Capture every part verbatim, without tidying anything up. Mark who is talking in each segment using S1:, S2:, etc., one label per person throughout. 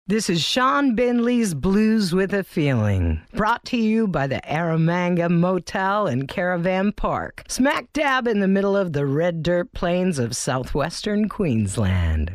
S1: This is Sean Bindley's Blues with a Feeling, brought to you by the Aramanga Motel and Caravan Park, smack dab in the middle of the red dirt plains of southwestern Queensland.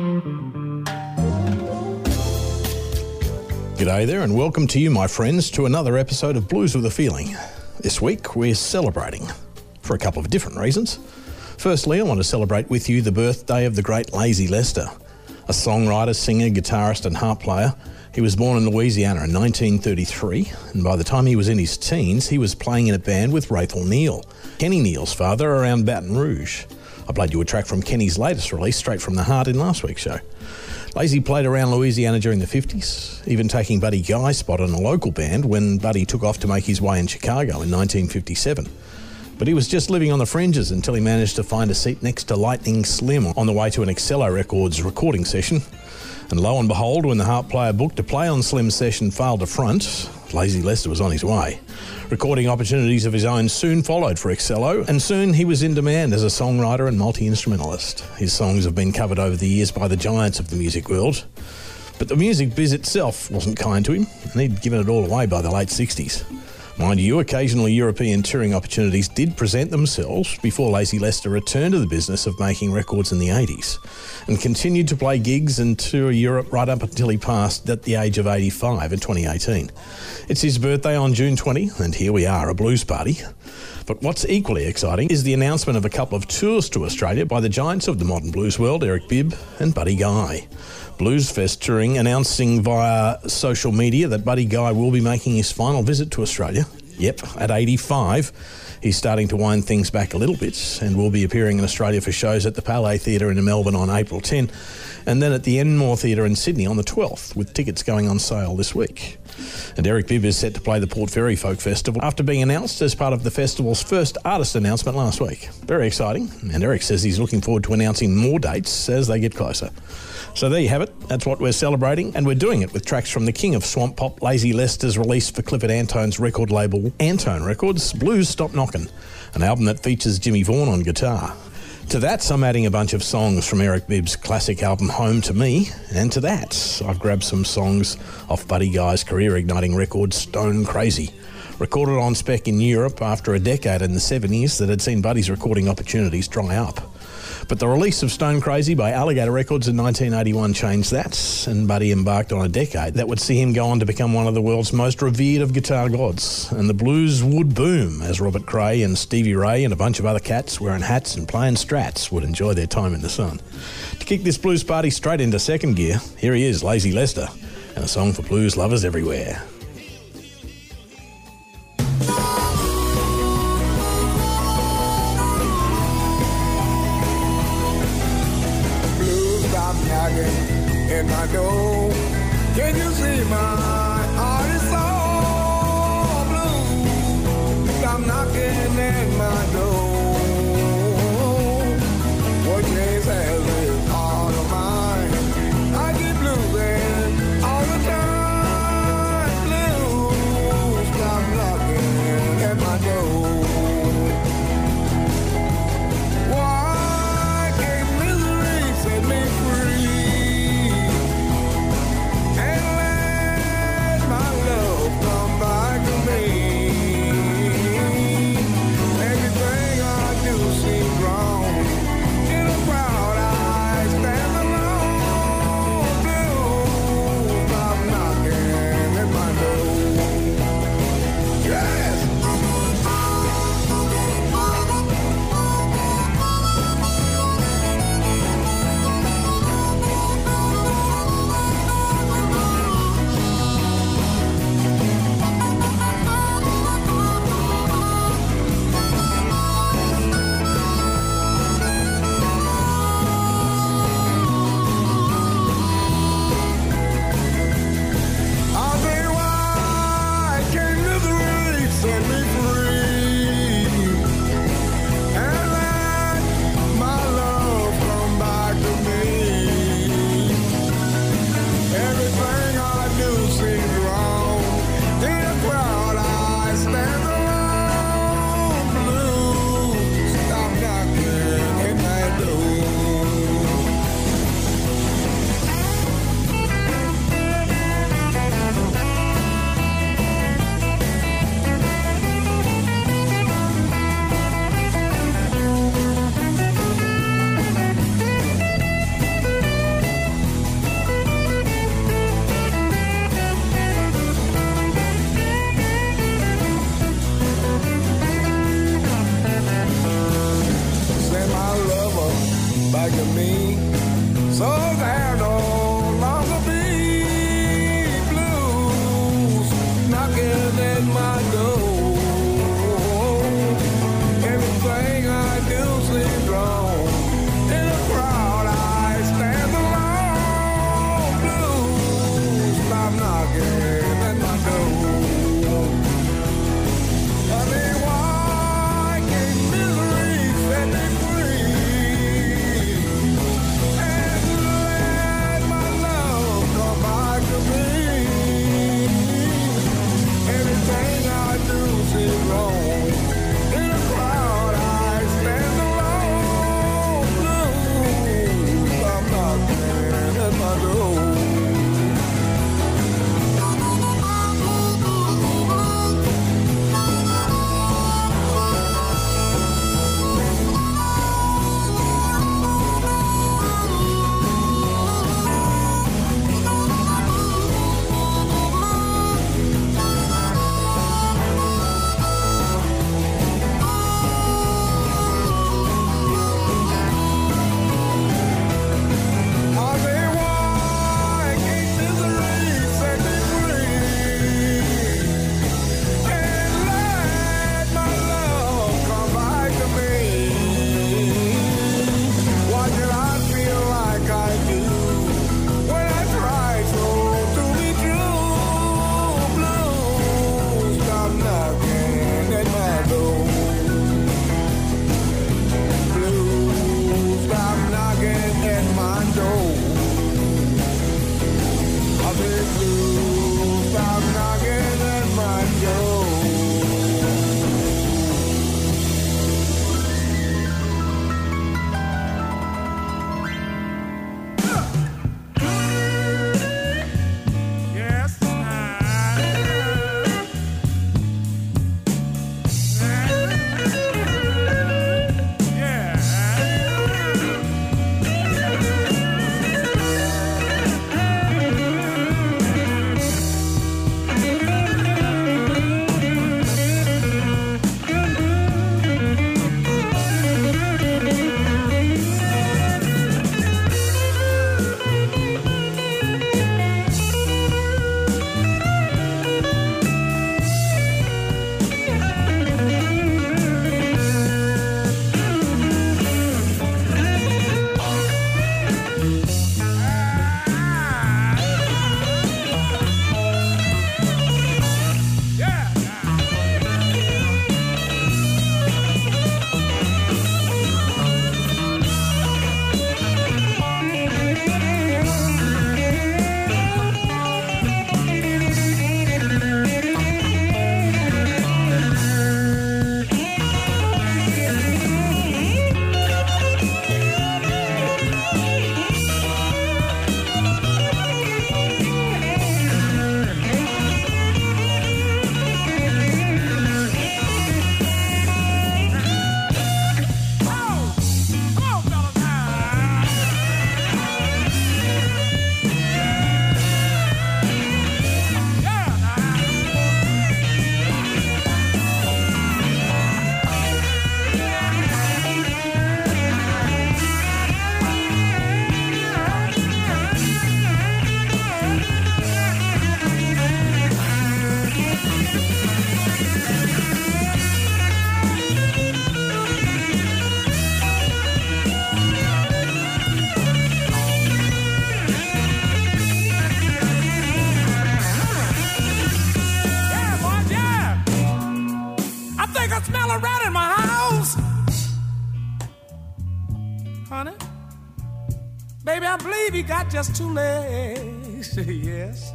S2: G'day there, and welcome to you, my friends, to another episode of Blues with a Feeling. This week we're celebrating for a couple of different reasons. Firstly, I want to celebrate with you the birthday of the great Lazy Lester. A songwriter, singer, guitarist and harp player. He was born in Louisiana in nineteen thirty-three, and by the time he was in his teens, he was playing in a band with Rathel Neal, Kenny Neal's father, around Baton Rouge. I played you a track from Kenny's latest release, Straight from the Heart, in last week's show. Lazy played around Louisiana during the fifties, even taking Buddy Guy's spot in a local band when Buddy took off to make his way in Chicago in nineteen fifty-seven. But he was just living on the fringes until he managed to find a seat next to Lightning Slim on the way to an Excello Records recording session. And lo and behold, when the harp player booked to play on Slim's session failed to front, Lazy Lester was on his way. Recording opportunities of his own soon followed for Excello, and soon he was in demand as a songwriter and multi-instrumentalist. His songs have been covered over the years by the giants of the music world. But the music biz itself wasn't kind to him, and he'd given it all away by the late sixties. Mind you, occasionally European touring opportunities did present themselves before Lazy Lester returned to the business of making records in the eighties and continued to play gigs and tour Europe right up until he passed at the age of eighty-five in twenty eighteen. It's his birthday on June twentieth, and here we are, a blues party. But what's equally exciting is the announcement of a couple of tours to Australia by the giants of the modern blues world, Eric Bibb and Buddy Guy. Bluesfest Touring announcing via social media that Buddy Guy will be making his final visit to Australia. Yep, at eighty-five. He's starting to wind things back a little bit and will be appearing in Australia for shows at the Palais Theatre in Melbourne on April tenth and then at the Enmore Theatre in Sydney on the twelfth, with tickets going on sale this week. And Eric Bibb is set to play the Port Fairy Folk Festival after being announced as part of the festival's first artist announcement last week. Very exciting, and Eric says he's looking forward to announcing more dates as they get closer. So there you have it. That's what we're celebrating, and we're doing it with tracks from the king of swamp pop, Lazy Lester's release for Clifford Antone's record label, Antone Records, Blues Stop Knockin', an album that features Jimmy Vaughan on guitar. To that, I'm adding a bunch of songs from Eric Bibb's classic album Home to Me, and to that, I've grabbed some songs off Buddy Guy's career-igniting record Stone Crazy, recorded on spec in Europe after a decade in the seventies that had seen Buddy's recording opportunities dry up. But the release of Stone Crazy by Alligator Records in nineteen eighty-one changed that, and Buddy embarked on a decade that would see him go on to become one of the world's most revered of guitar gods. And the blues would boom as Robert Cray and Stevie Ray and a bunch of other cats wearing hats and playing strats would enjoy their time in the sun. To kick this blues party straight into second gear, here he is, Lazy Lester, and a song for blues lovers everywhere.
S3: In my door, can you see my heart is so blue? Stop knocking at my door. What chance has this heart of mine? I get blue and all the time. Blue, stop knocking at my door. Why can't misery set me free? And let I smell a rat in my house. Honey, baby, I believe he got just two legs. Yes.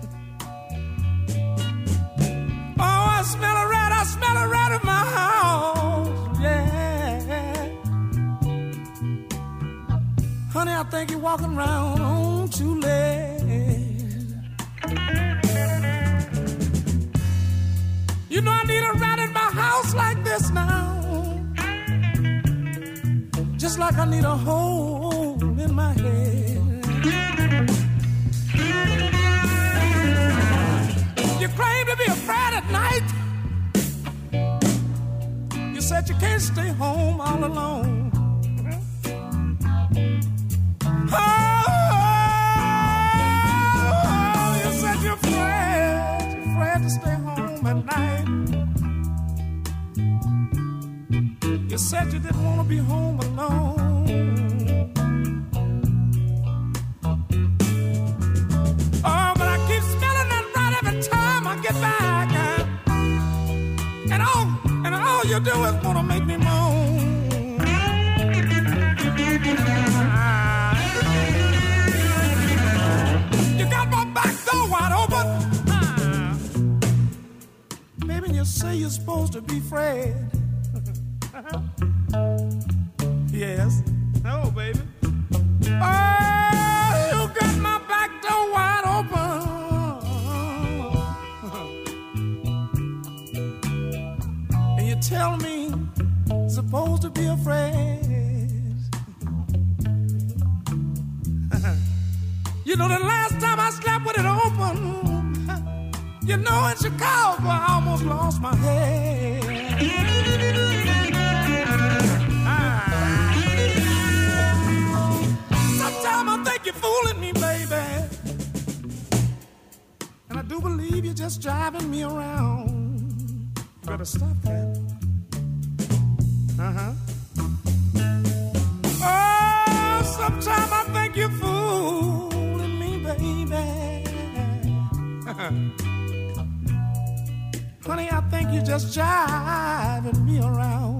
S3: Oh, I smell a rat, I smell a rat in my house. Yeah. Honey, I think you're walking around on two legs. You know I need a rat in my house like this now. Just like I need a hole in my head. You claim to be afraid at night. You said you can't stay home all alone. Oh, you said you're afraid, you're afraid to stay home at night. You said you didn't want to be home alone. Oh, but I keep smelling that rat every time I get back. And all, and all you do is want to make me moan. You got my back door wide open. Baby, you say you're supposed to be afraid. Yes. No, baby. Oh, you got my back door wide open. And you tell me I'm supposed to be afraid. You know the last time I slept with it open, you know in Chicago I almost lost my head. Sometimes I think you're fooling me, baby. And I do believe you're just driving me around. You better stop that. Uh-huh. Oh, sometimes I think you're fooling me, baby. Honey, I think you're just driving me around.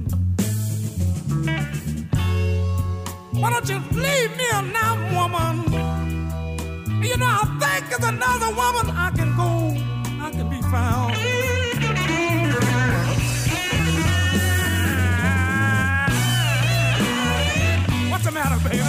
S3: Why don't you leave me alone, woman? You know, I think there's another woman I can go, I can be found. What's the matter, baby?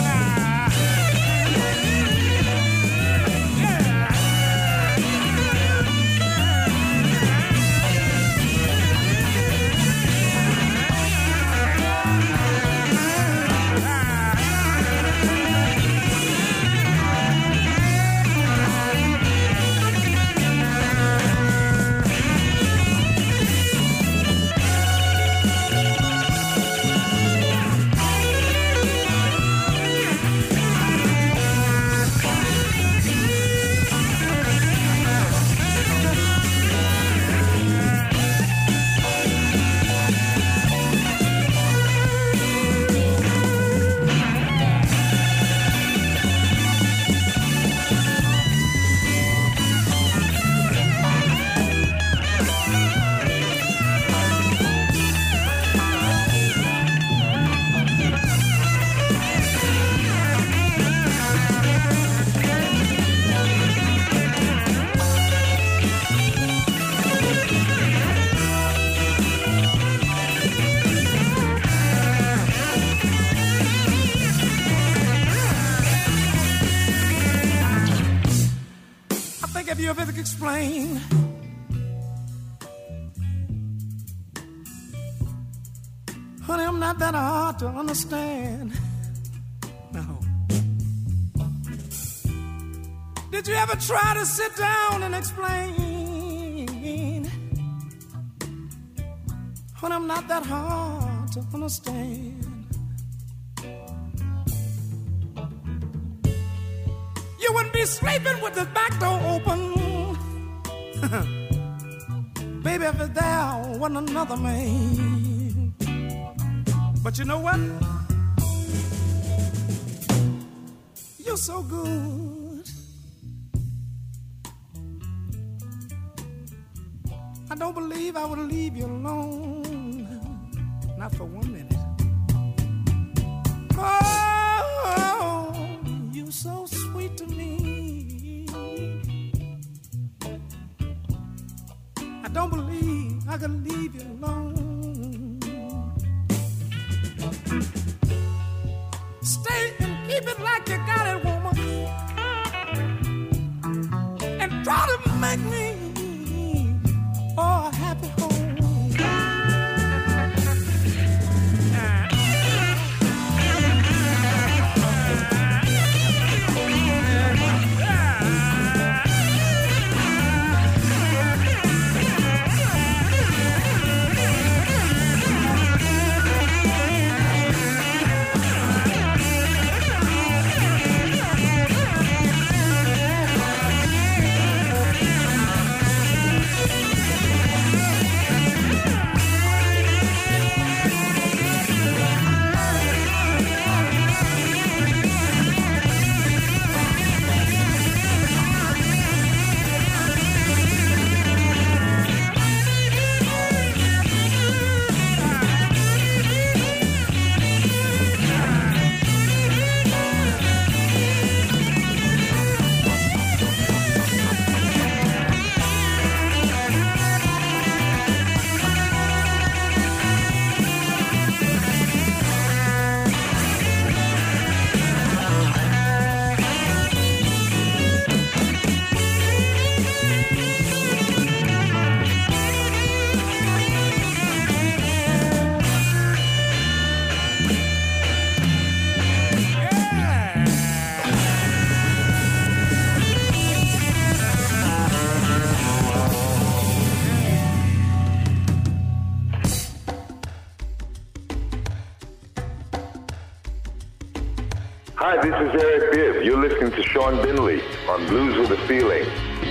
S3: If you ever explain honey, I'm not that hard to understand. No. Did you ever try to sit down and explain? Honey, I'm not that hard to understand. You wouldn't be sleeping with the back door open. Baby, if it's there wasn't another man. But you know what? You're so good. I don't believe I would leave you alone. not for one minute. Oh, you're so sweet to me. I don't believe I can leave you alone. Stay and keep it like you got it, woman. And try to make me oh, a happy home.
S4: Hi, this is Eric Bibb. You're listening to Sean Binley on Blues with a Feeling.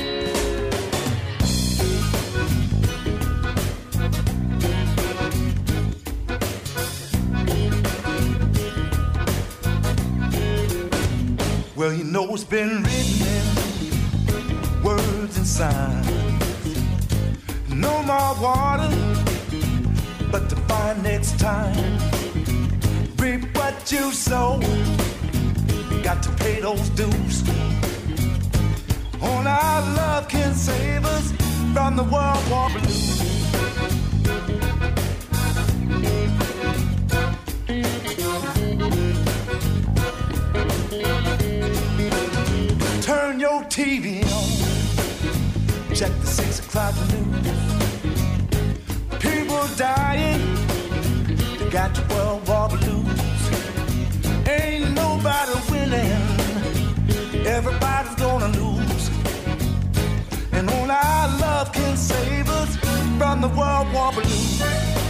S5: Well, you know it's been written in words and signs. No more water, but to find next time. Reap what you sow. Got to pay those dues. Only our love can save us from the World War blues. Turn your T V on. Check the six o'clock news. People dying. They got the World War blues. Ain't nobody winning, everybody's gonna lose. And only our love can save us from the World War blues.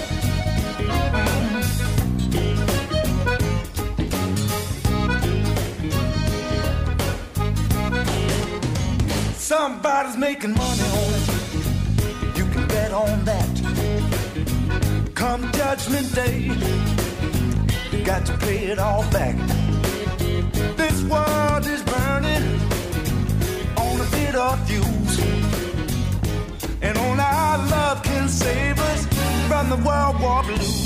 S5: Somebody's making money on it, you can bet on that. Come Judgment Day, you got to pay it all back. This world is burning on a bit of fuse, and only our love can save us from the World War blues.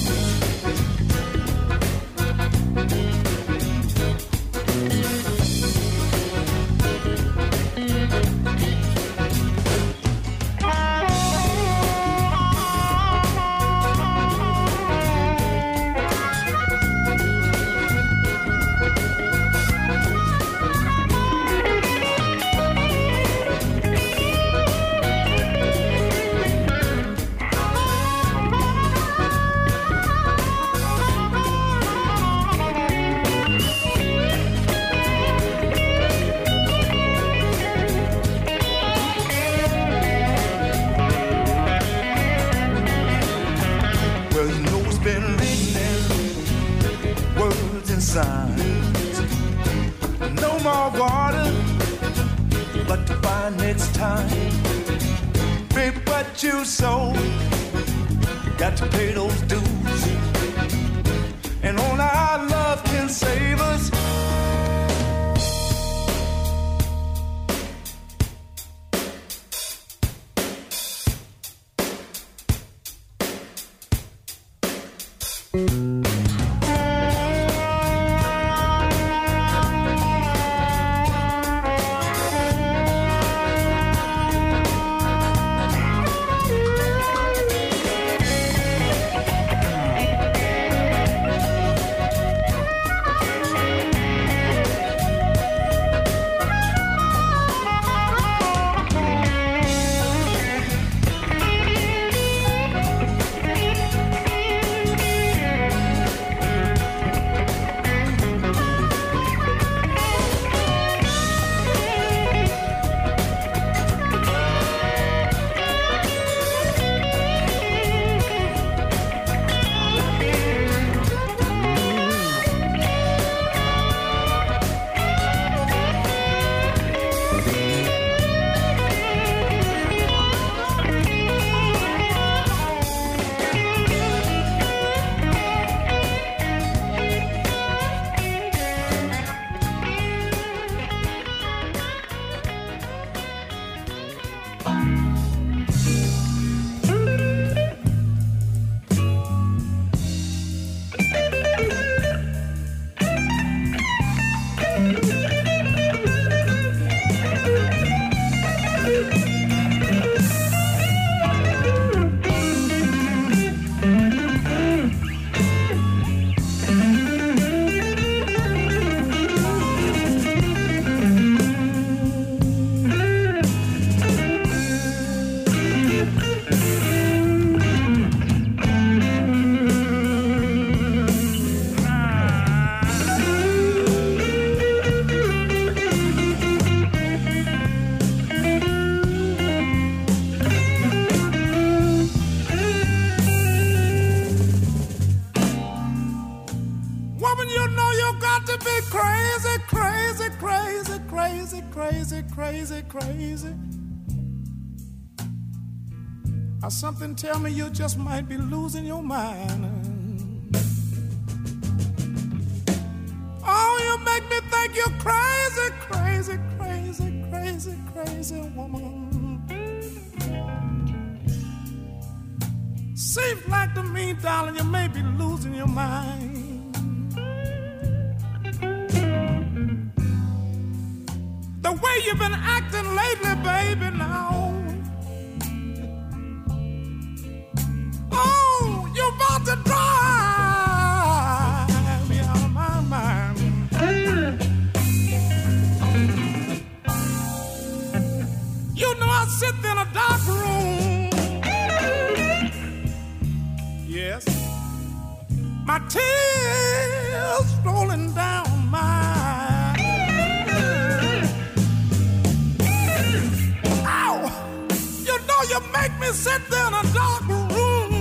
S5: No more water, but to find next time. Reap what you sow, got to pay those dues. And only our love can save us.
S6: Crazy, crazy. Or something tell me you just might be losing your mind. Oh, you make me think you're crazy, crazy, crazy, crazy, crazy woman. Seems like to me, darling, you may be losing your mind. The way you've been acting lately, baby, now. Oh, you're about to drive me out of my mind. You know I sit in a dark room. Yes. My tears rolling down my you make me sit there in a dark room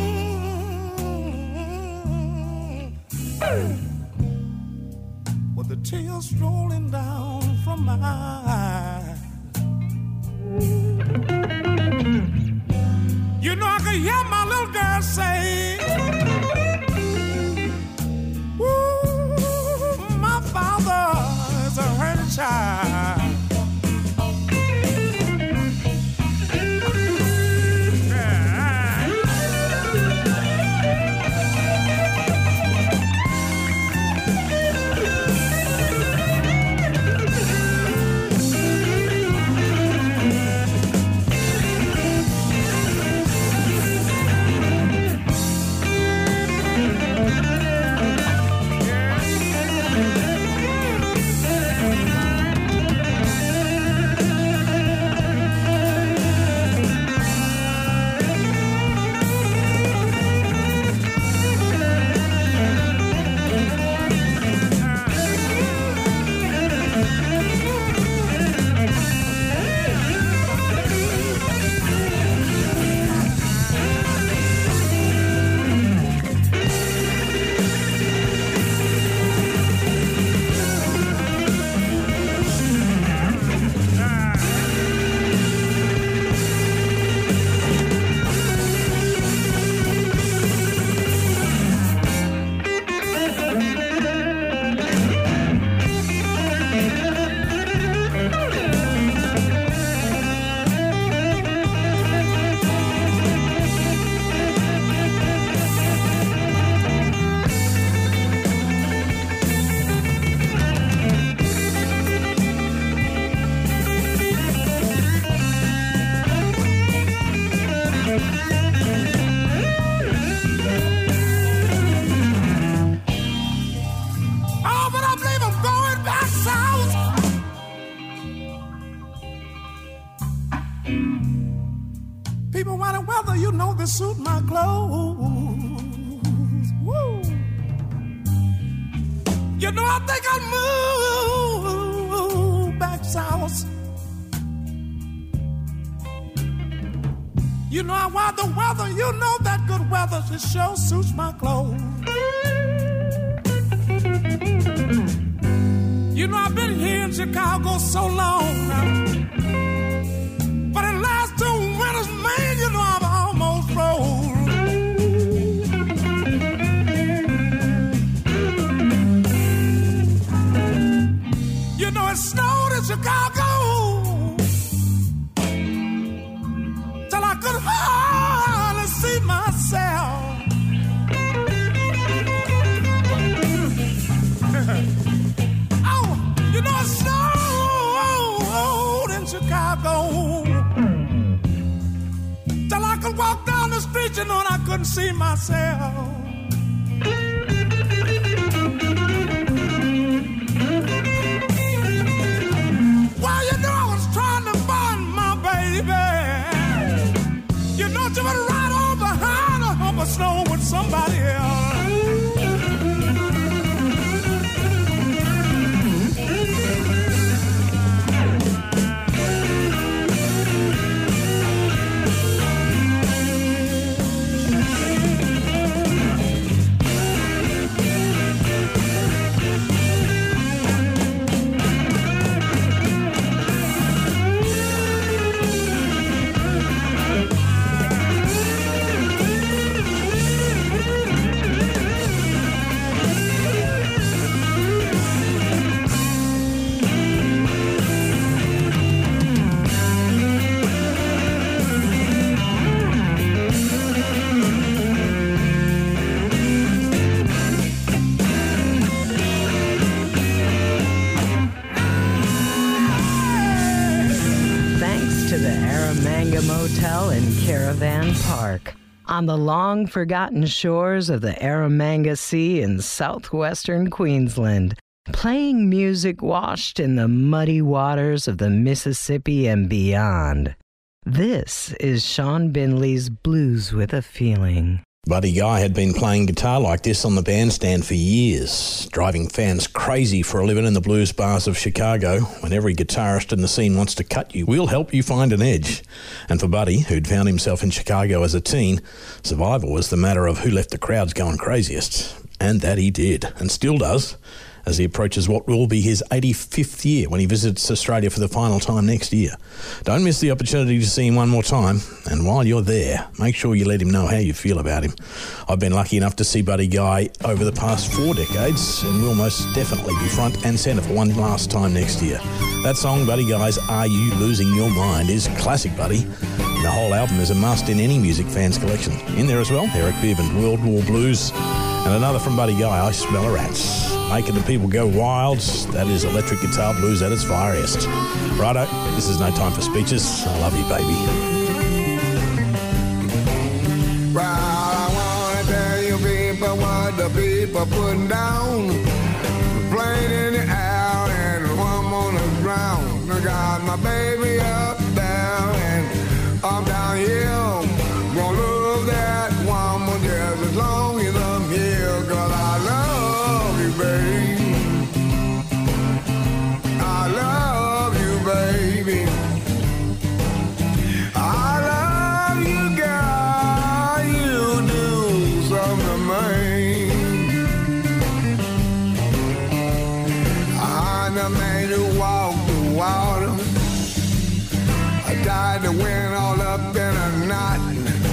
S6: with the tears rolling down from my eyes. You know I can hear my little girl say, ooh, my father is a hurt child. People wondering whether you know this suit my clothes. Woo! You know, I think I'll move back south. You know, I want the weather. You know that good weather just sure suits my clothes. You know, I've been here in Chicago so long now. But in the last two winters, man, you know I'm almost froze. You know, it snowed in Chicago till I could hardly see myself. Oh, you know, it snowed in Chicago till I could walk down the street, you know, and I couldn't see myself. Well, you know, I was trying to find my baby. You know, she was right on behind a hump of snow with somebody else.
S1: Motel in Caravan Park, on the long-forgotten shores of the Eromanga Sea in southwestern Queensland, playing music washed in the muddy waters of the Mississippi and beyond. This is Sean Binley's Blues with a Feeling.
S2: Buddy Guy had been playing guitar like this on the bandstand for years, driving fans crazy for a living in the blues bars of Chicago. When every guitarist in the scene wants to cut you, we'll help you find an edge. And for Buddy, who'd found himself in Chicago as a teen, survival was the matter of who left the crowds going craziest. And that he did, and still does, as he approaches what will be his eighty-fifth year when he visits Australia for the final time next year. Don't miss the opportunity to see him one more time, and while you're there, make sure you let him know how you feel about him. I've been lucky enough to see Buddy Guy over the past four decades, and will most definitely be front and centre for one last time next year. That song, Buddy Guy's Are You Losing Your Mind, is classic, Buddy. And the whole album is a must in any music fan's collection. In there as well, Eric Bibb and World War Blues, and another from Buddy Guy, I Smell a Rats. Making the people go wild, that is electric guitar blues at its fieriest. Righto, this is no time for speeches. I love you, baby.
S3: Well, I wanna tell you people what the people putting down. Playing in the air and one on the ground. I got my baby up there and I'm down here. Gonna love that woman just as long as I'm here. Cause I love you, baby. I love you, baby. I love you, girl. You do something to me. I'm the man who walked the water. I tied the wind all up in a knot.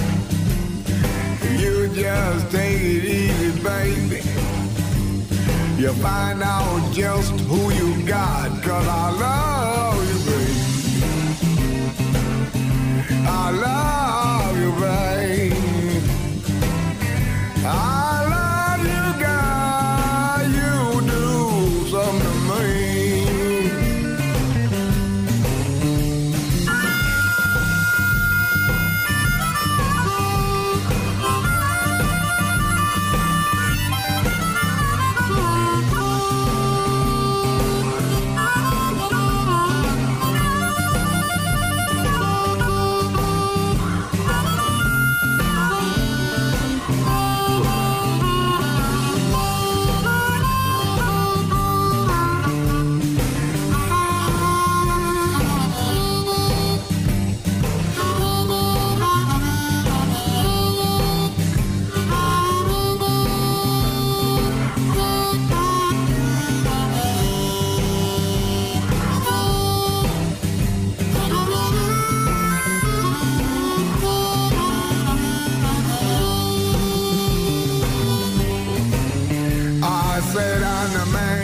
S3: You just take it easy, baby. You find out just who you got. Cause I love you, baby. I love you, baby. I love you, girl. You do something to me.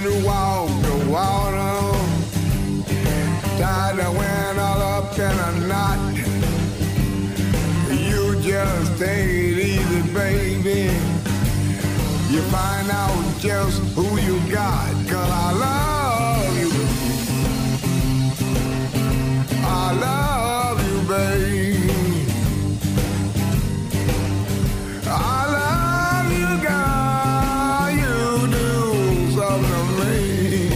S3: to walk the water. Tied the wind all up in a knot. You just take it easy, baby. You find out just who you got. 'Cause I love you. I love you, baby. I love you, girl. You do something to me.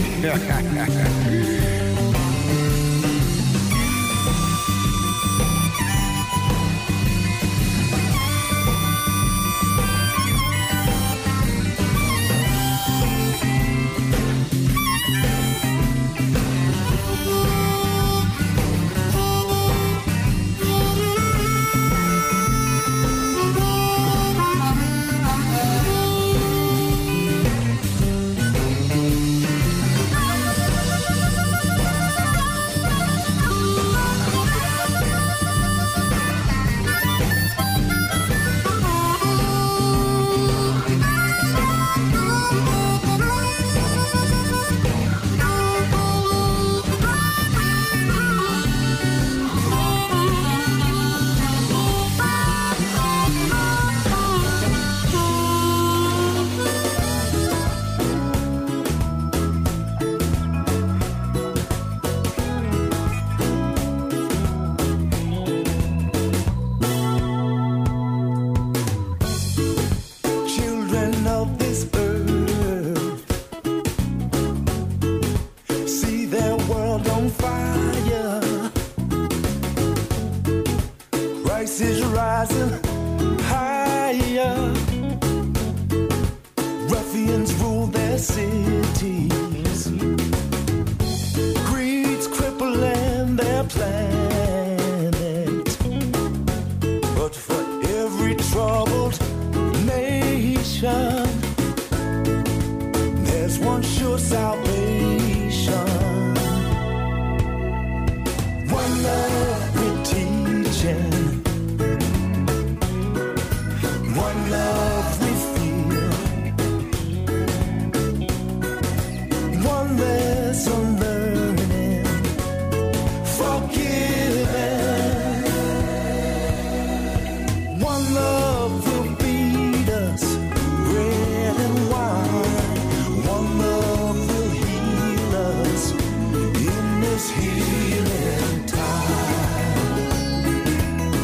S3: Prices rising higher. Ruffians rule their cities. Greed's crippling their planet. But for every troubled nation, there's one sure salvation. One love we're teaching. One love we feel. One lesson learning. Forgiving. One love will feed us bread and wine. One love will heal us in this healing time.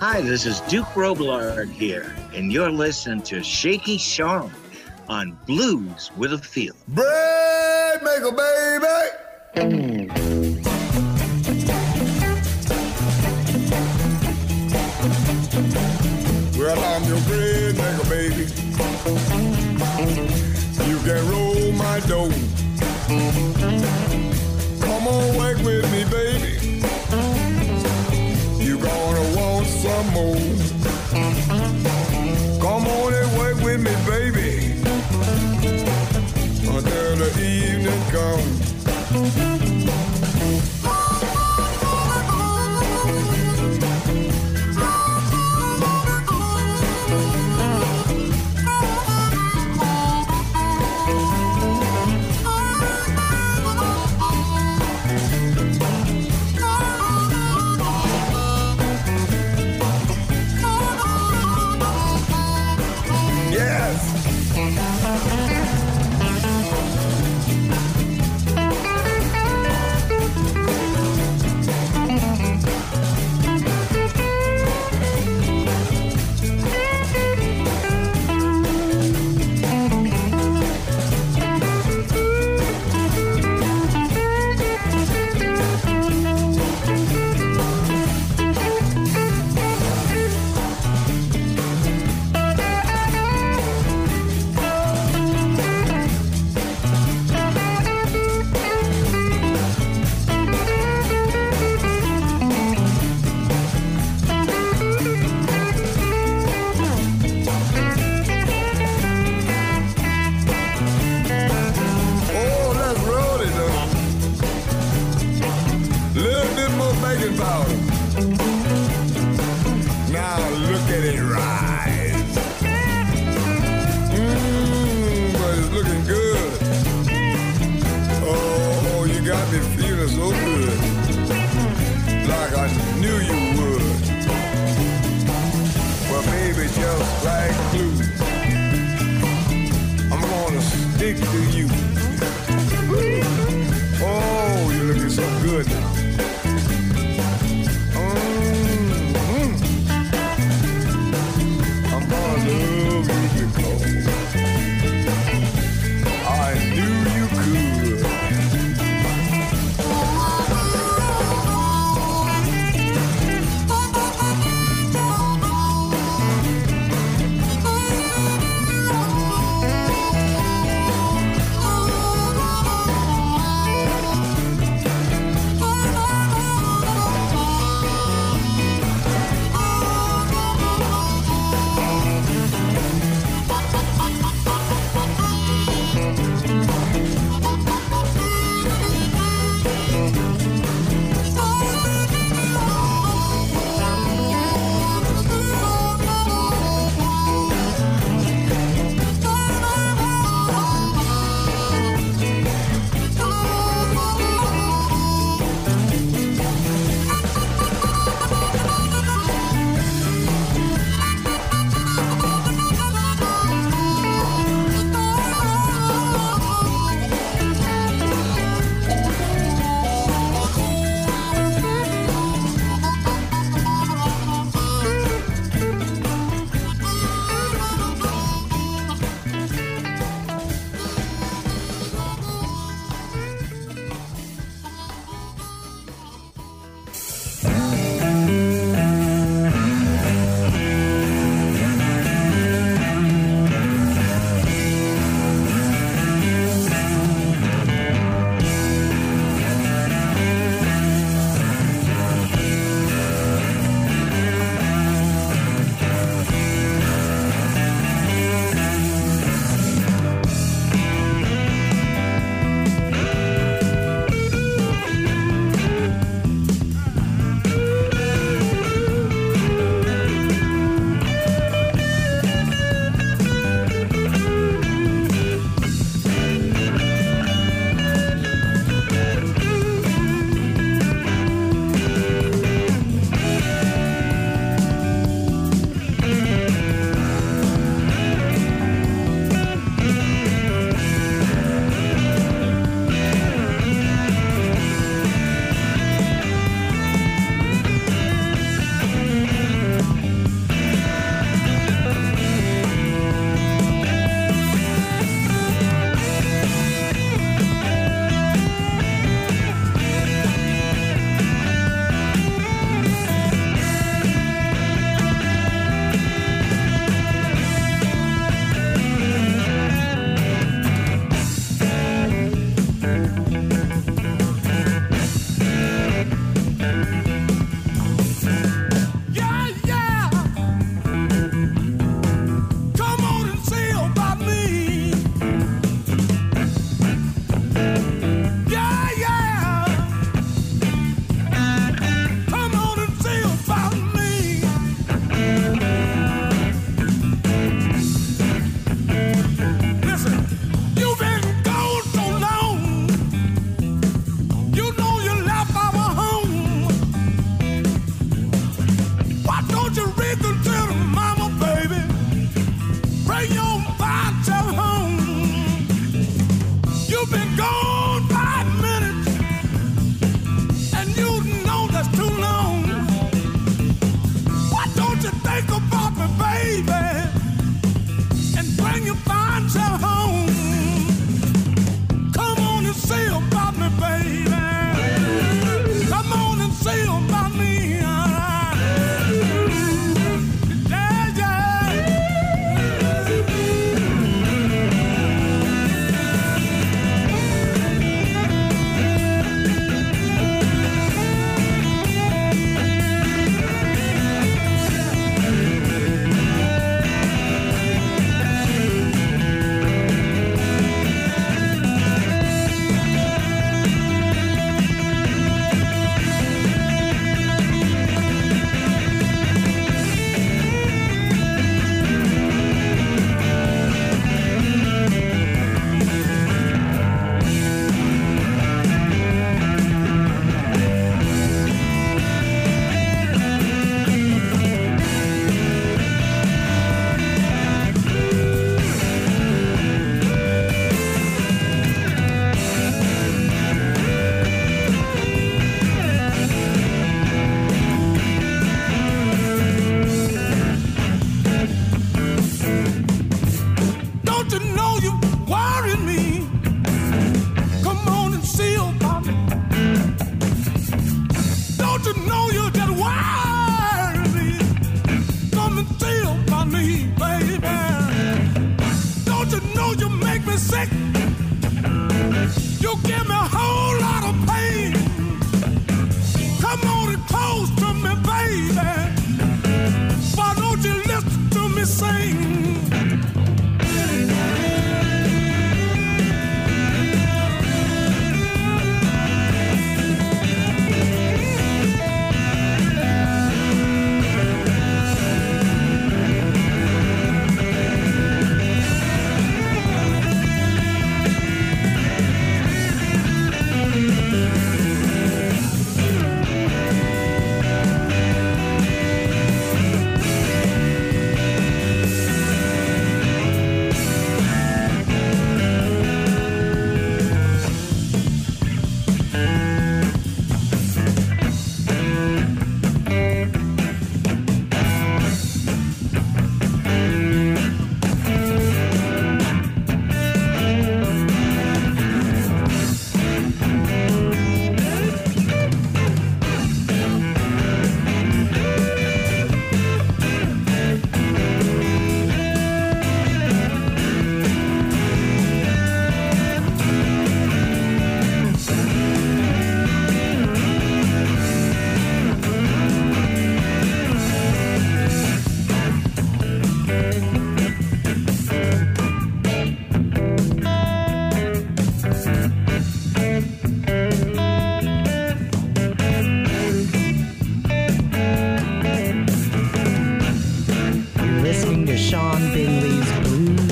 S7: Hi, this is Duke Robillard here, and you're listening to Shaky Sean on Blues with a Feel.
S3: Bread maker, baby. Well, I'm your bread maker, baby. You can roll my dough. Come on, work with me, baby. You gonna want some more. Come on and work with me, baby, until the evening comes.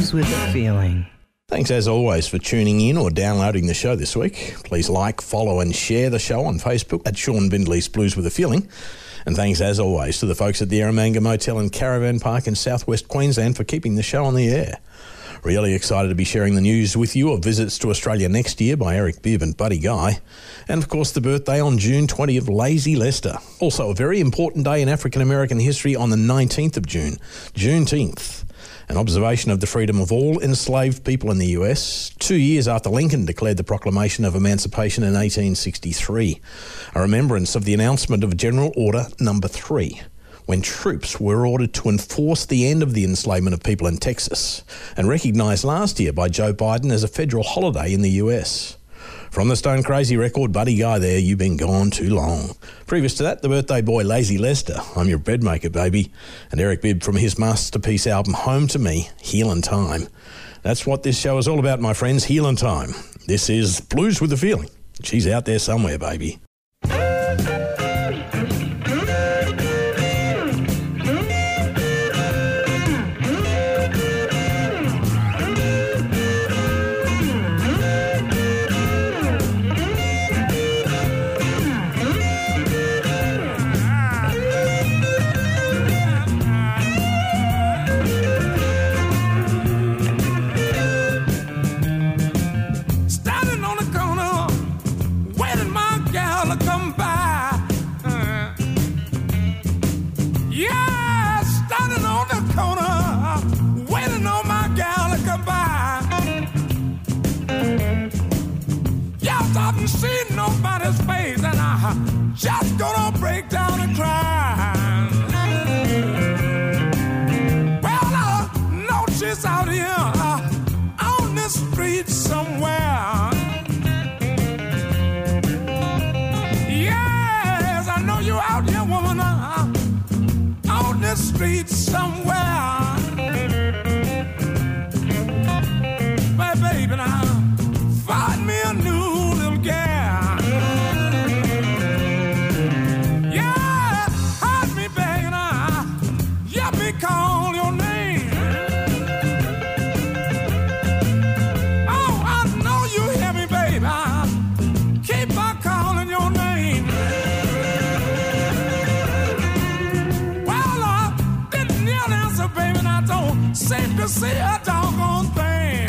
S1: Blues with a Feeling.
S2: Thanks as always for tuning in or downloading the show this week. Please like, follow and share the show on Facebook at Sean Bindley's Blues with a Feeling. And thanks as always to the folks at the Eromanga Motel and Caravan Park in southwest Queensland for keeping the show on the air. Really excited to be sharing the news with you of visits to Australia next year by Eric Bibb and Buddy Guy. And of course the birthday on June twentieth of Lazy Lester. Also a very important day in African American history on the nineteenth of June, Juneteenth. An observation of the freedom of all enslaved people in the U S, two years after Lincoln declared the Proclamation of Emancipation in eighteen sixty-three. A remembrance of the announcement of General Order Number three, when troops were ordered to enforce the end of the enslavement of people in Texas, and recognised last year by Joe Biden as a federal holiday in the U S. From the Stone Crazy record, Buddy Guy there, You've Been Gone Too Long. Previous to that, the birthday boy Lazy Lester, I'm Your Bedmaker Baby, and Eric Bibb from his masterpiece album Home to Me, Healin' Time. That's what this show is all about, my friends, Healin' Time. This is Blues with a Feeling. She's out there somewhere, baby.
S6: See nobody's face, and I just gonna break down and cry. Well, I know she's out here uh, on the street somewhere. Yes, I know you're out here, woman, uh, on the street somewhere. But baby, now find me a new call your name. Oh, I know you hear me, baby. Keep on calling your name. Well, I didn't hear an answer, baby, and I don't seem to see a doggone thing.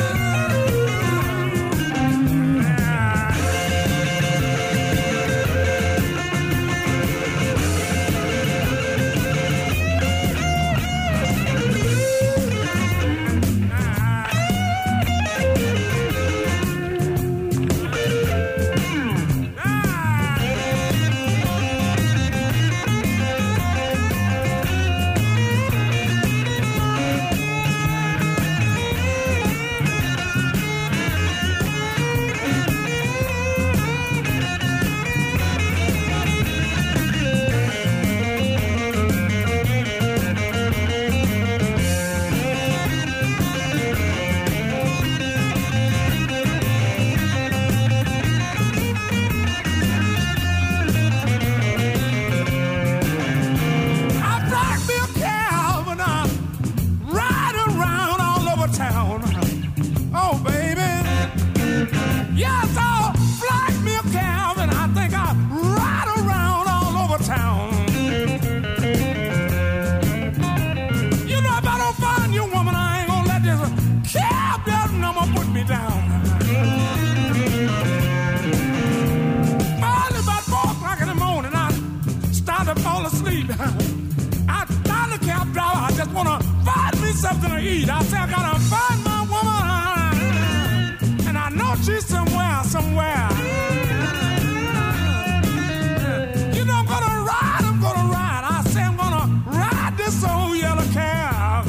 S6: Something to eat. I say I gotta find my woman, and I know she's somewhere, somewhere. You know I'm gonna ride, I'm gonna ride. I say I'm gonna ride this old yellow cab.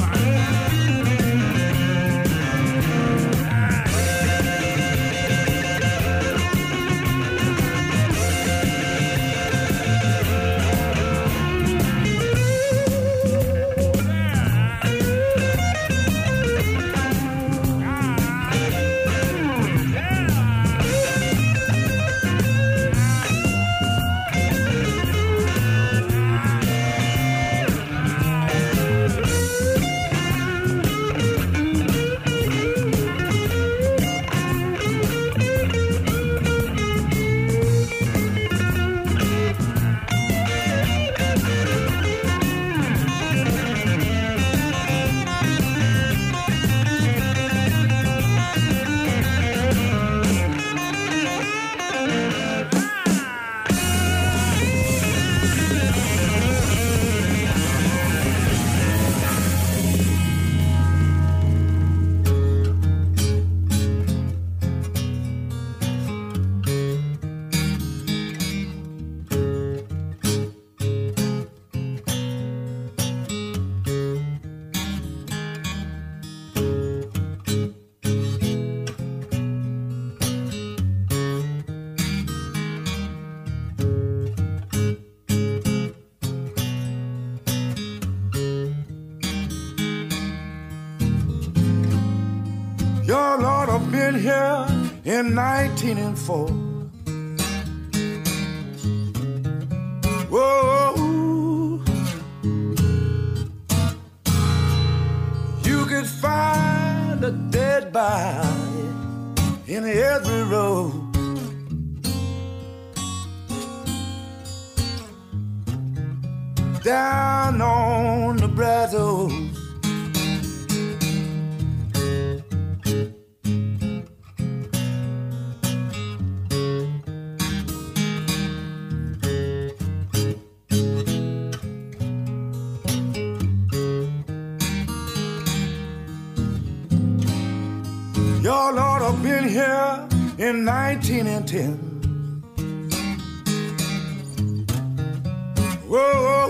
S5: been here in nineteen and four. Whoa, you could find a dead body in every road. Down on the Brazos. Y'all ought to have been here in nineteen and ten. Whoa,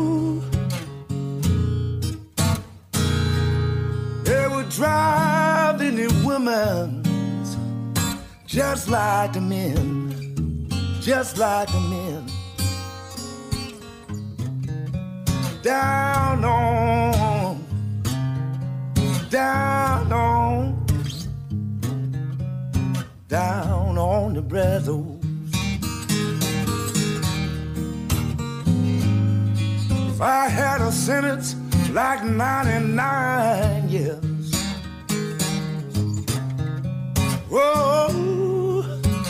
S5: they would drive any women just like the men, just like the men. Down on, down on, down on the Brazos. If I had a sentence like ninety-nine years, whoa,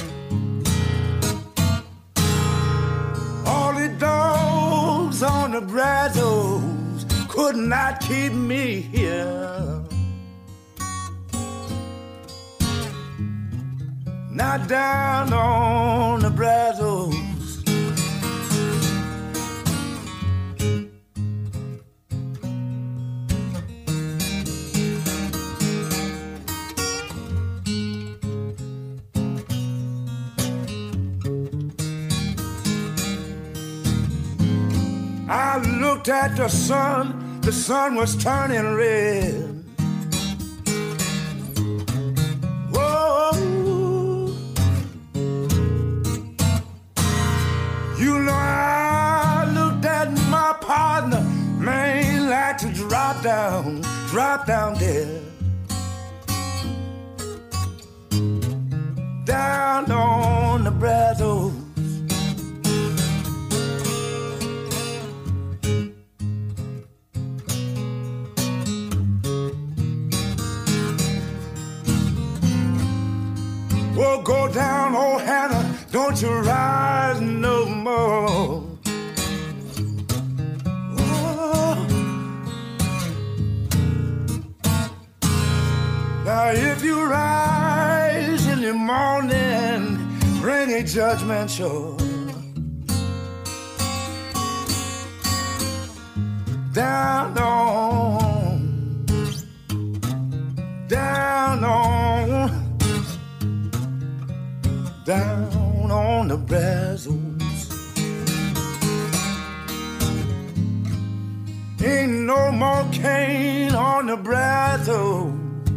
S5: all the dogs on the Brazos could not keep me here. Not down on the Brazos. I looked at the sun, the sun was turning red. Whoa, you know I looked at my partner, man, like to drop down, drop down dead. Down on the Brazos. Oh, go down, oh Hannah, don't you rise no more. Oh. Now if you rise in the morning, bring a judgment sure. Down on, down on, down on the Brazos. Ain't no more cane on the Brazos.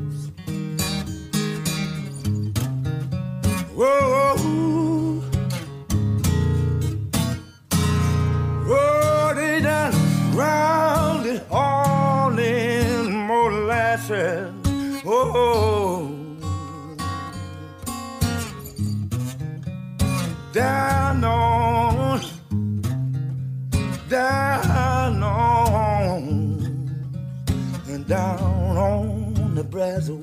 S5: Whoa, whoa, they done ground it all in molasses. Whoa. Down on, down on, and down on the Brazos.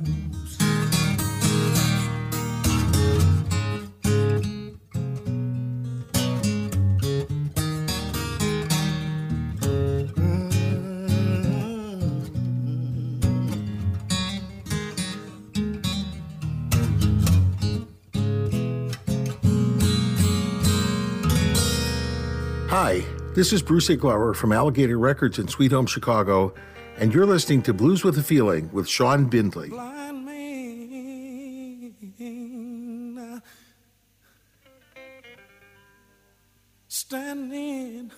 S8: Hi, this is Bruce A. Glover from Alligator Records in Sweet Home, Chicago, and you're listening to Blues with a Feeling with Sean Bindley.
S6: Blind man, standing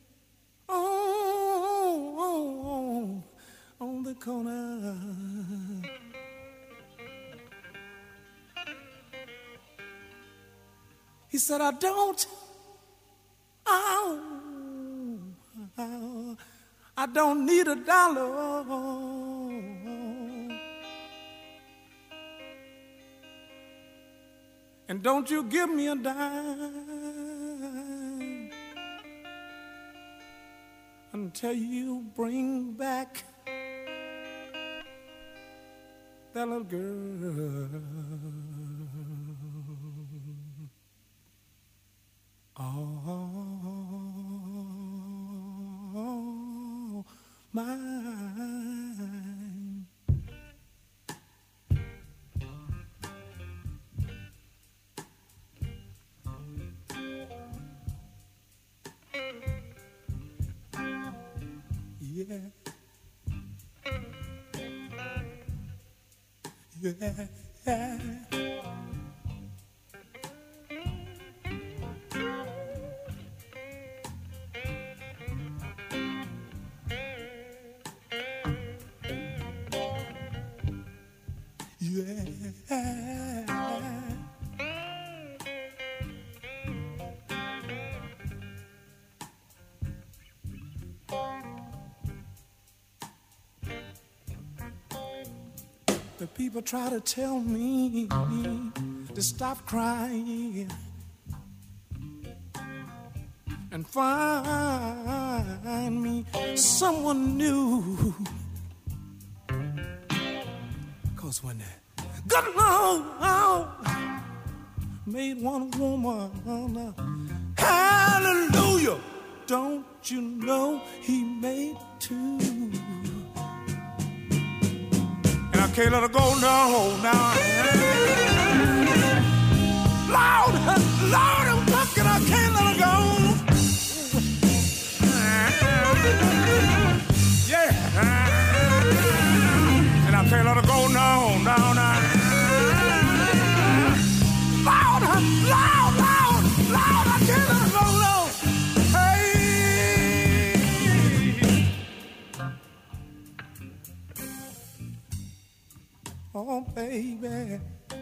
S6: on, on the corner. He said, I don't Oh, oh, I don't need a dollar. And don't you give me a dime until you bring back that little girl. Oh, mine. Yeah. Yeah. The people try to tell me to stop crying and find me someone new. 'Cause when that good Lord made one woman, hallelujah, don't you know he made two? I can't let her go no, now. Lord, Lord, I'm talking, I can't let her go. Yeah. And I can't let her go no, no, no. Lord, Lord, Lord, Lord, I can't let her go no. Hey. Oh, baby.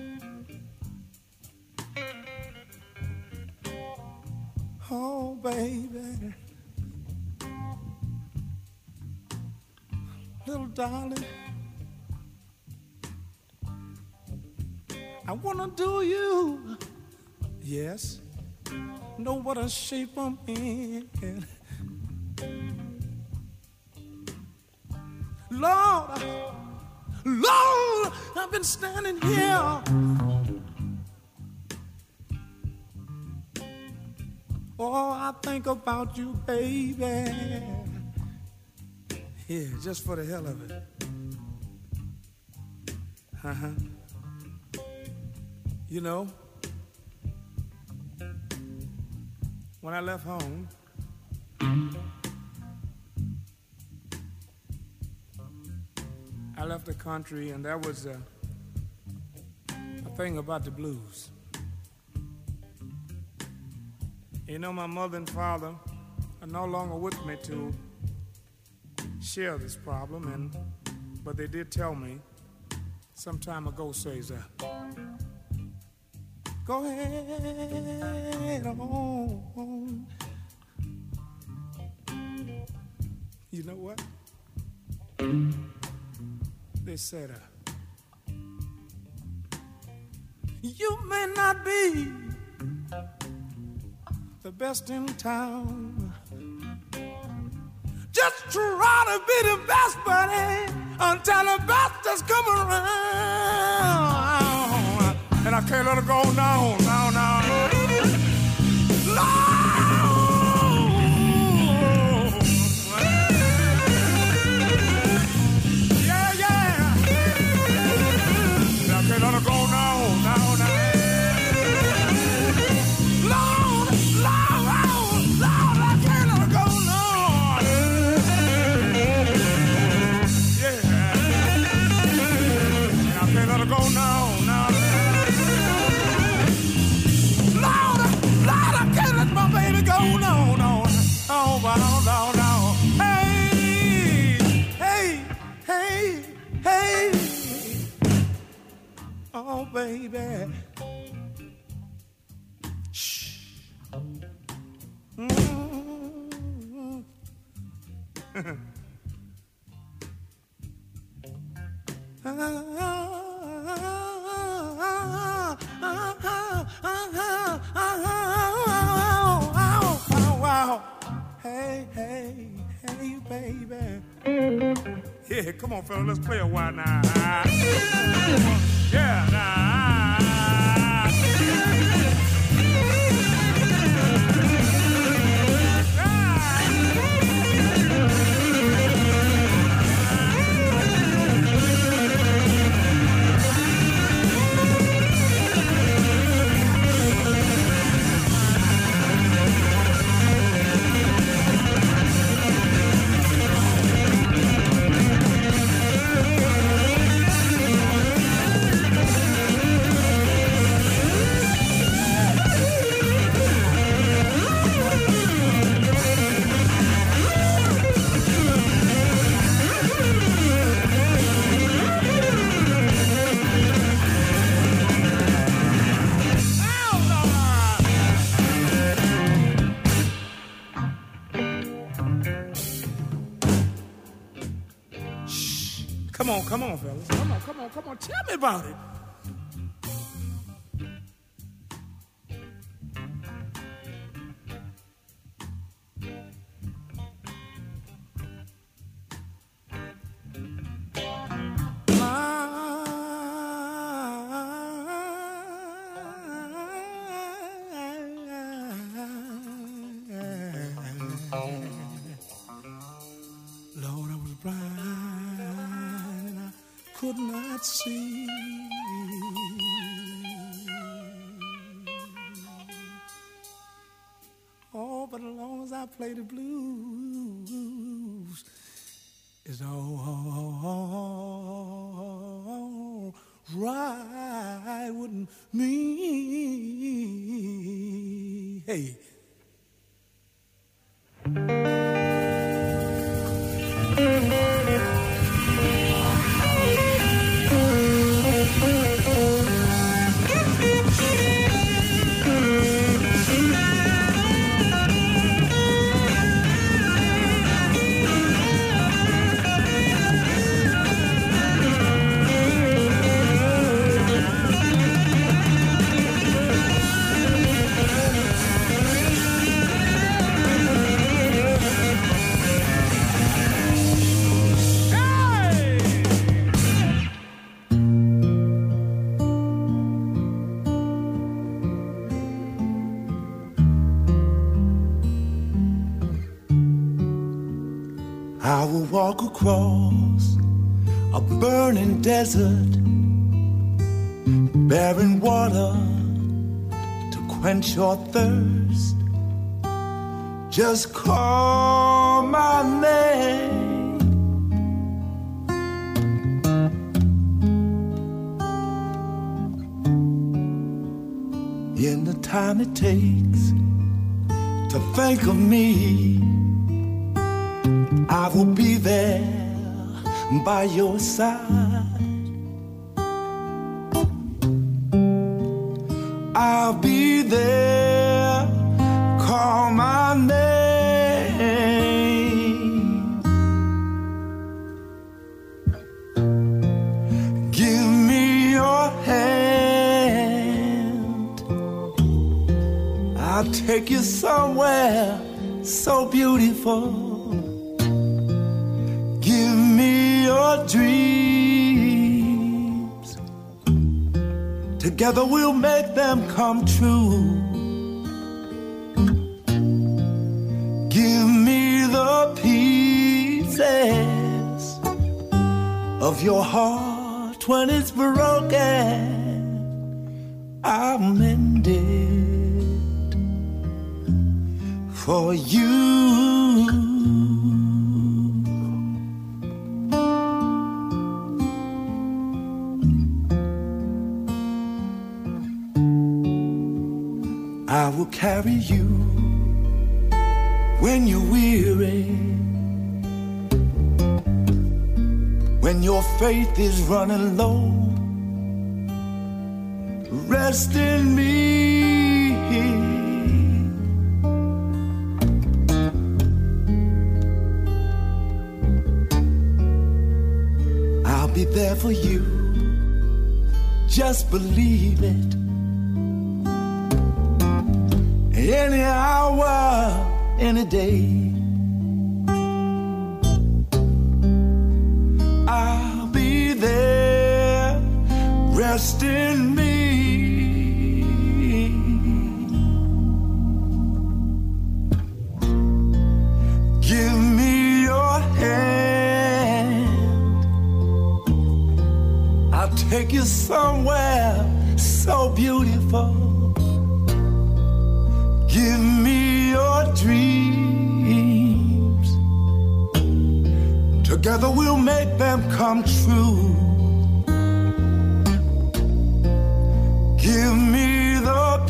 S6: Oh, baby. Little darling, I wanna do you. Yes. Know what a shape I'm in. Lord, Lord, I've been standing here. Oh, I think about you, baby. Yeah, just for the hell of it. Uh-huh. You know, when I left home, I left the country, and that was a, a thing about the blues. You know, my mother and father are no longer with me to share this problem, and but they did tell me some time ago, says, uh, go ahead on. You know what? They said, uh, you may not be the best in town, just try to be the best, buddy, until the best has come around. And I can't let her go now, now, now. Lord! Yeah, yeah. And I can't let her go now, now, now. Lord, Lord, Lord, I can't let her go now. Let her go now, now. Lord, Lord, I can't let my baby go, no, no. Oh, no, no, no. Hey, hey, hey, hey. Oh, baby. Shh. Mm-hmm. ah, ah, ah, ah, ah, Come on, fella, let's play a while now. Yeah, now. Come on, come on, fellas. Come on, come on, come on. Tell me about it. Lord, I was blind and I could not see. Oh, but as long as I play the blues, it's all right with me. Hey.
S5: I will walk across a burning desert, bearing water to quench your thirst. Just call my name. In the time it takes to think of me, I will be there by your side. I'll be there, call my name. Give me your hand. I'll take you somewhere so beautiful. Give me your dreams. Together we'll make them come true. Give me the pieces of your heart when it's broken. I'll mend it for you. I will carry you when you're weary, when your faith is running low. Rest in me. I'll be there for you. Just believe it. Any hour, any day, take you somewhere so beautiful. Give me your dreams. Together we'll make them come true. Give me the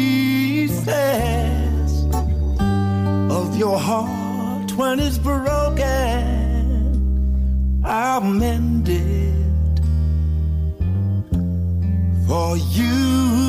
S5: pieces of your heart when it's broken. I'll mend it for you.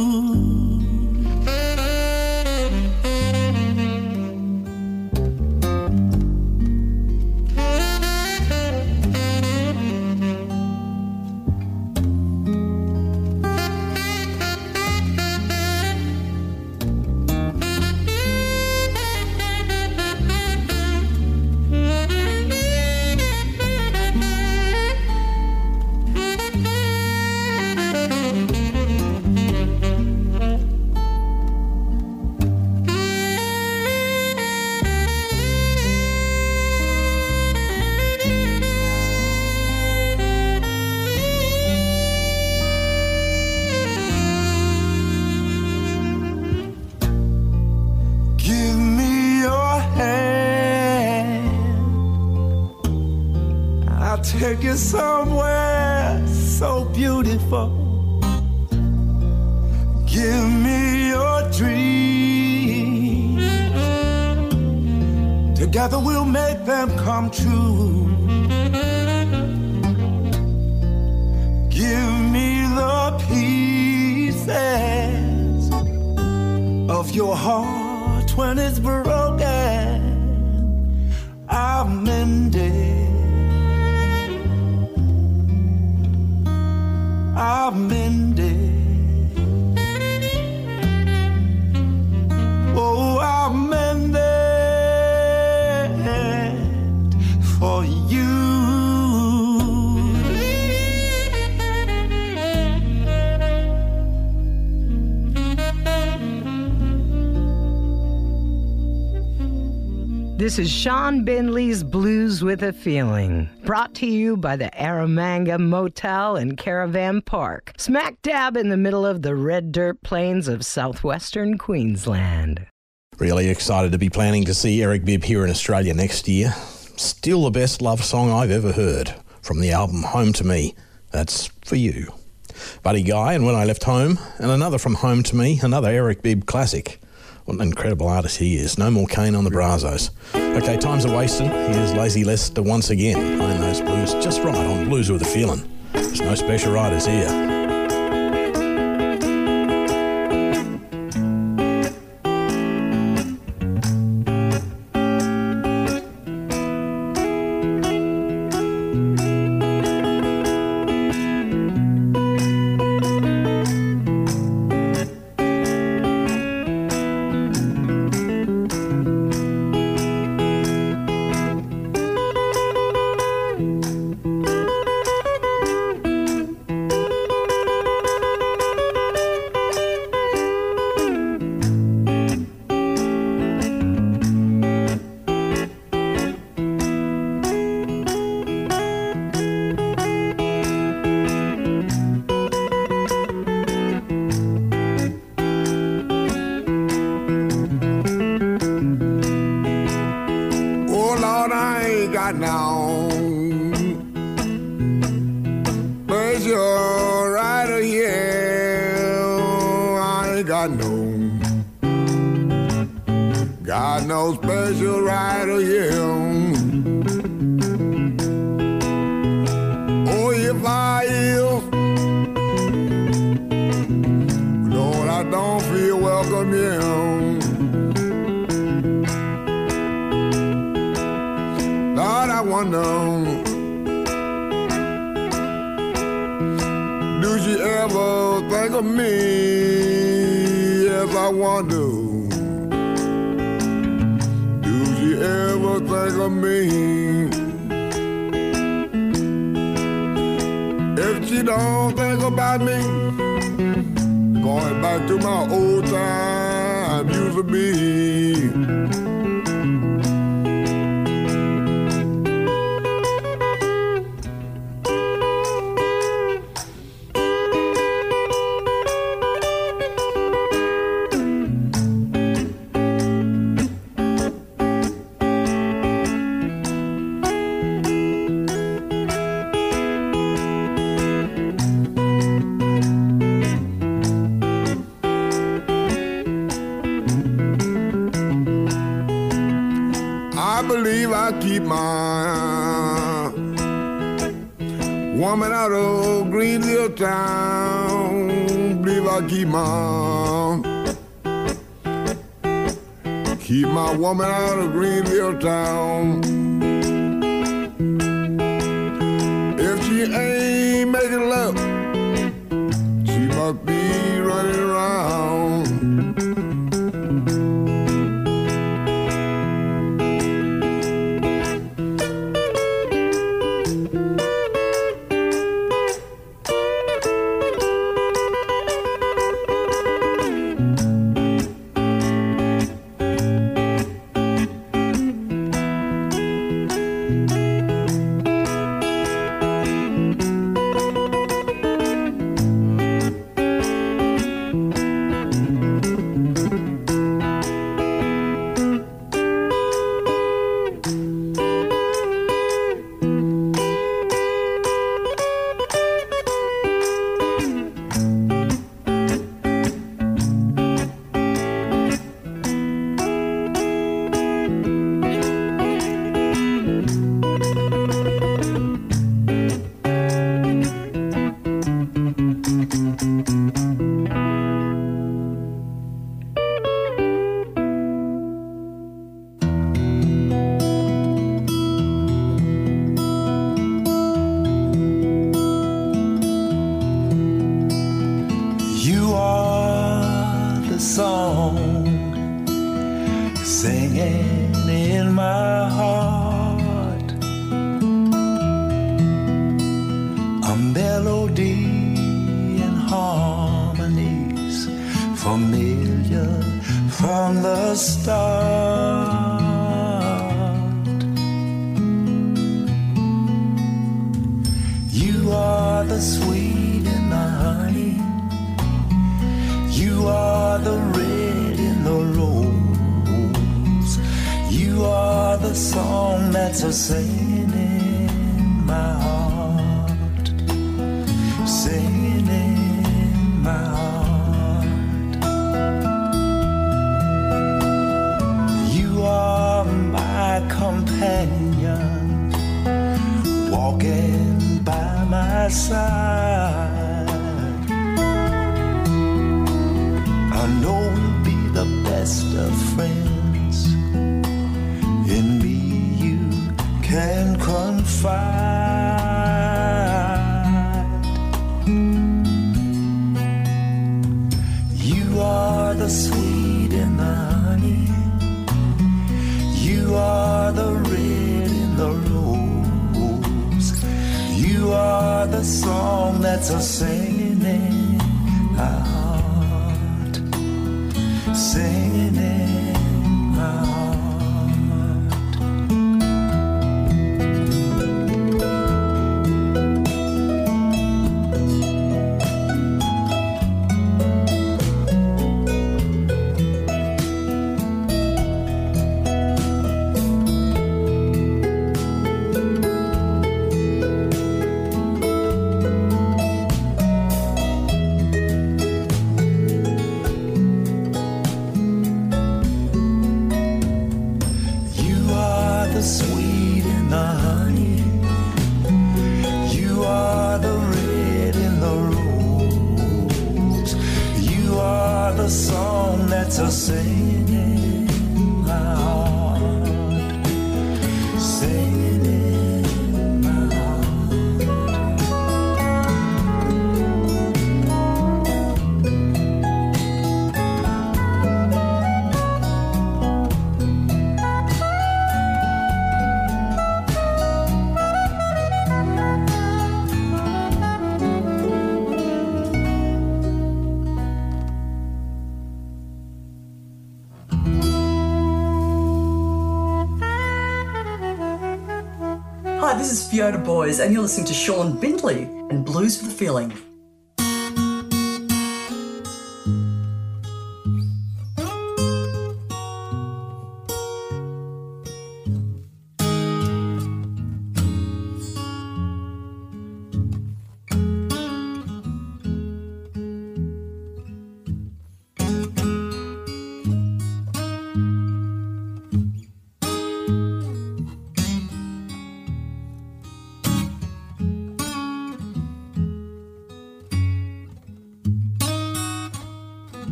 S5: Take you somewhere so beautiful. Give me your dreams. Together we'll make them come true. Give me the pieces of your heart when it's broken. I'll mend it. I'll mend it. Oh, I'll mend it for you.
S1: This is Sean Bindley's Blues with a Feeling, brought to you by the Aramanga Motel and Caravan Park, smack dab in the middle of the red dirt plains of southwestern Queensland.
S2: Really excited to be planning to see Eric Bibb here in Australia next year. Still the best love song I've ever heard, from the album Home to Me. That's for you. Buddy Guy and When I Left Home, and another from Home to Me, another Eric Bibb classic. What an incredible artist he is. No more Kane on the Brazos. Okay, time's a wasting. Here's Lazy Lester once again, playing those blues just right on Blues with a Feeling. There's no special writers here.
S3: Now, but you're right here. I ain't got no, got no special right here. Oh, if I is, Lord, I don't feel welcome here. Lord, I wonder, do she ever think of me? Yes, I wonder, do she ever think of me? If she don't think about me, going back to my old time used to be. I believe I keep my woman out of Greenville town. Believe I keep my keep my woman out of Greenville town. If she ain't making love, she must be running around.
S9: This is Fiona Boys, and you're listening to Sean Bindley and Blues with a Feeling.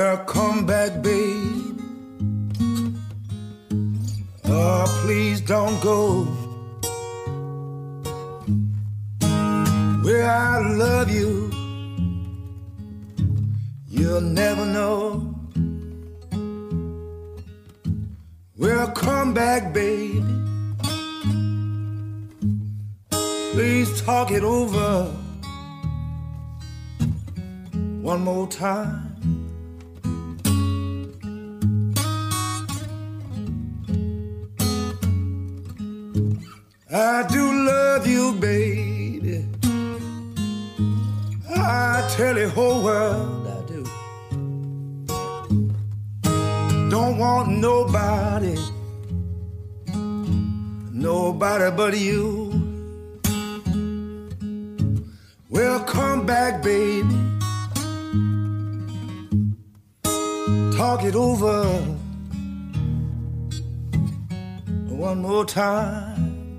S3: Well, come back, babe. Oh, please don't go. Well, I love you. You'll never know. Well, come back, baby. Please talk it over one more time. I do love you, baby. I tell the whole world I do. Don't want nobody, nobody but you. Well, come back, baby. Talk it over one more time.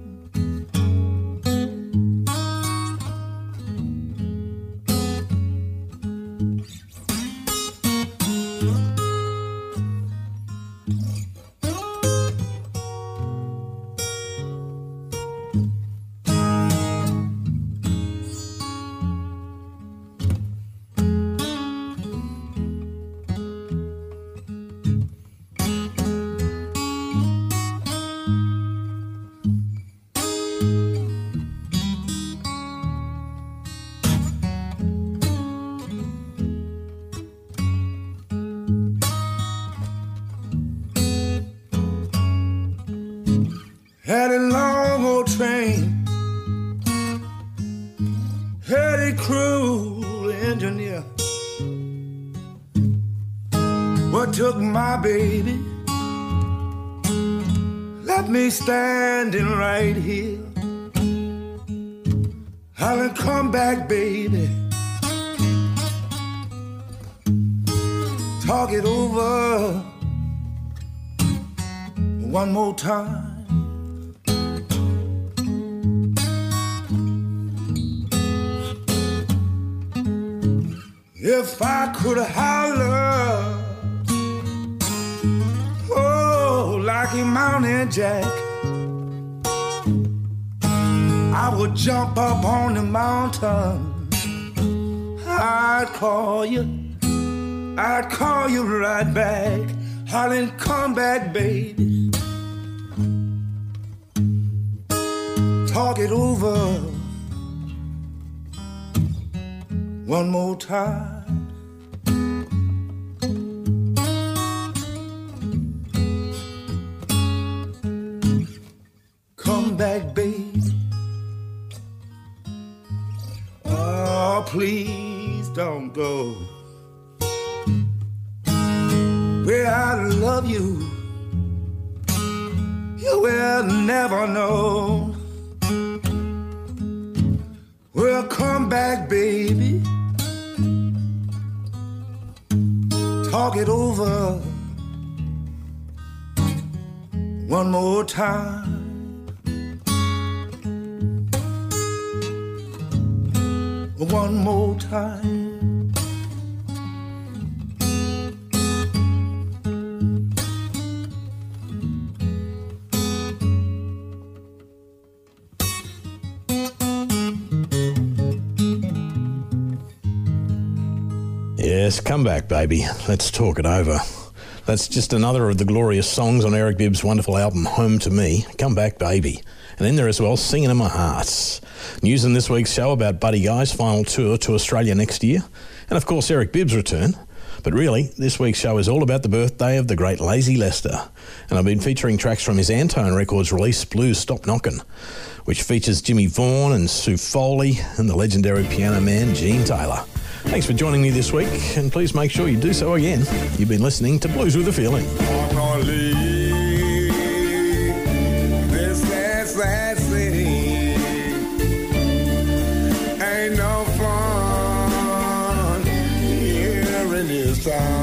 S3: Had a long old train, had a cruel engineer. What took my baby, left me standing right here. I'll come back, baby. Talk it over one more time. If I could holler, oh, like a mountain jack, I would jump up on the mountain. I'd call you, I'd call you right back. Hollering, come back, baby. Talk it over one more time. Come back, baby. Oh, please don't go. Where I love you, you will never know. Well, come back, baby. Talk it over one more time. One more time.
S2: Yes, come back, baby. Let's talk it over. That's just another of the glorious songs on Eric Bibb's wonderful album, Home to Me. Come back, baby. And in there as well, Singing in My Heart. News in this week's show about Buddy Guy's final tour to Australia next year. And of course, Eric Bibb's return. But really, this week's show is all about the birthday of the great Lazy Lester. And I've been featuring tracks from his Antone Records release, Blues Stop Knockin', which features Jimmy Vaughan and Sue Foley and the legendary piano man Gene Taylor. Thanks for joining me this week, and please make sure you do so again. You've been listening to Blues with a Feeling.
S3: I'm gonna leave this sad, sad city. Ain't no fun here in this town.